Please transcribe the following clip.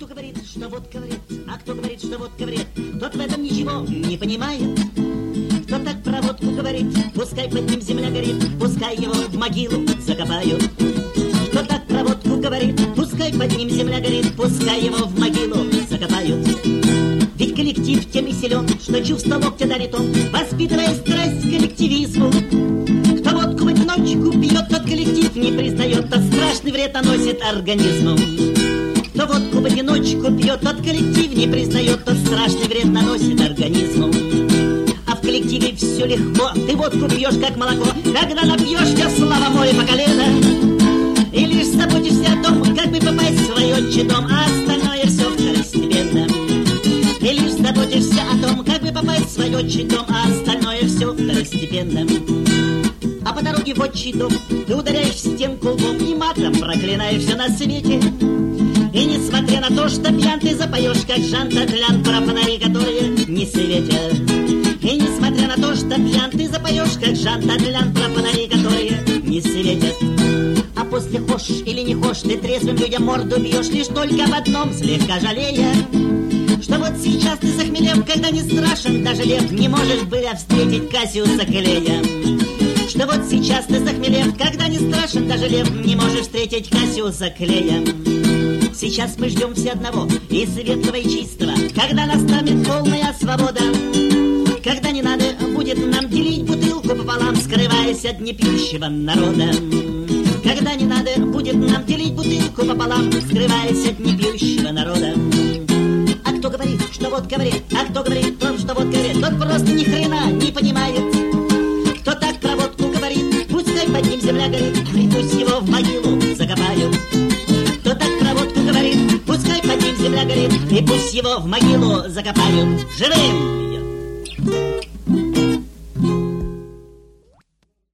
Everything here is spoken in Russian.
кто говорит, что водка вред, а кто говорит, что водка вред, тот в этом ничего не понимает. Кто так про водку говорит, пускай под ним земля горит, пускай его в могилу закопают. Кто так про водку говорит, пускай под ним земля горит, пускай его в могилу закопают. Ведь коллектив тем и силен, что чувство локтя дарит он, воспитывая страсть к коллективизму. Кто водку в одиночку пьет, тот коллектив не признает, тот страшный вред наносит организму. Кто водку в одиночку пьет, тот коллектив не признает, тот страшный вред наносит организму. А в коллективе все легко, ты водку пьешь как молоко, когда напьешься, слава море по колено. И лишь заботишься о том, как бы попасть в свой отчий дом, а остальное все второстепенно. И лишь заботишься о том, как бы попасть в свой отчий дом, а остальное все второстепенно. А по дороге в отчий дом ты ударяешь в стенку лбом и матом проклинаешь все на свете. И несмотря на то, что пьян, ты запоешь, как Жан Татлян, про фонари, которые не светят. И несмотря на то, что пьян, ты запоешь, как Жан Татлян, про фонари, которые не светят. А после хочешь или не хочешь, ты трезвым людям морду бьешь, лишь только об одном слегка жалея, что вот сейчас ты захмелев, когда не страшен даже лев, не можешь было встретить Кассиуса Клея. Что вот сейчас ты захмелев, когда не страшен даже лев, не можешь встретить Кассиуса Клея. Сейчас мы ждем все одного, и светлого, и чистого, когда настанет полная свобода, когда не надо будет нам делить бутылку пополам, скрываясь от непьющего народа. Когда не надо будет нам делить бутылку пополам, скрываясь от непьющего народа. А кто говорит, что водка вред, а кто говорит, тот, что водка вред, тот просто ни хрена не понимает. Кто так про водку говорит, пускай под ним земля горит, и пусть его в могилу закопают. Кто так про водку говорит, пускай под ним земля горит, и пусть его в могилу закопают живым.